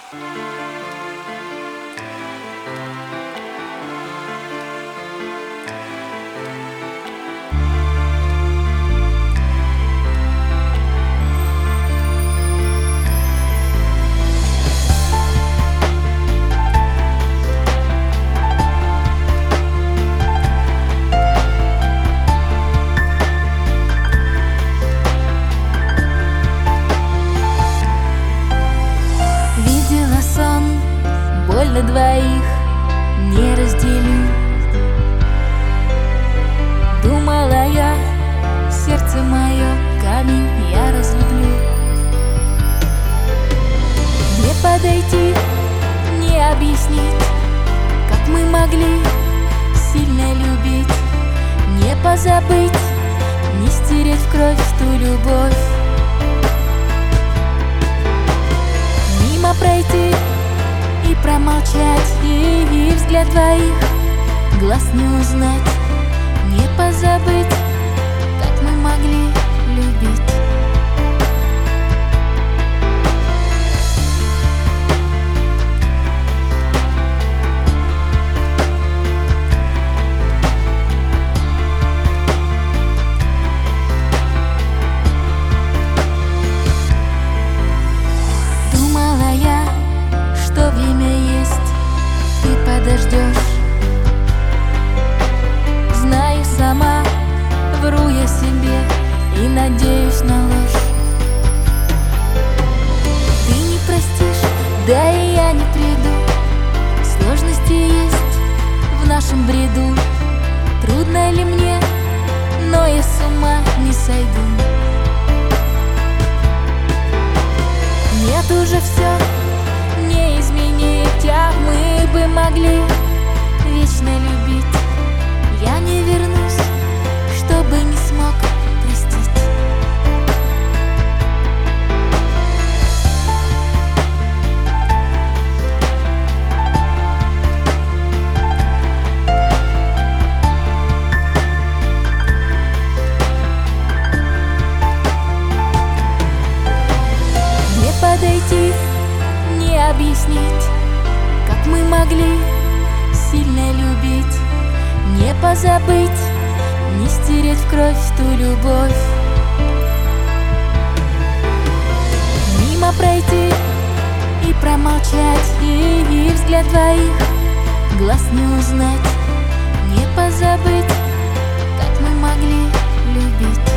Боль на двоих не разделю. Думала я, сердце мое, камень я разлюблю. Не подойти, не объяснить, как мы могли сильно любить. Не позабыть, не стереть в кровь ту любовь. Мимо пройти и промолчать, и взгляд твоих глаз не узнать. Не позабыть, как мы могли любить. Думала я, что время есть, ты подождешь. Знаю сама, вру я себе и надеюсь на ложь. Ты не простишь, да и я не приду. Сложности есть в нашем бреду. Трудно ли мне, но я с ума не сойду. Нет, уже все не изменить, а мы бы могли вечно любить. Я не вернусь, чтобы не смог простить. Не подойти, не объяснить, как мы могли сильно любить. Не позабыть, не стереть в кровь ту любовь. Мимо пройти и промолчать, и взгляд твоих глаз не узнать. Не позабыть, как мы могли любить.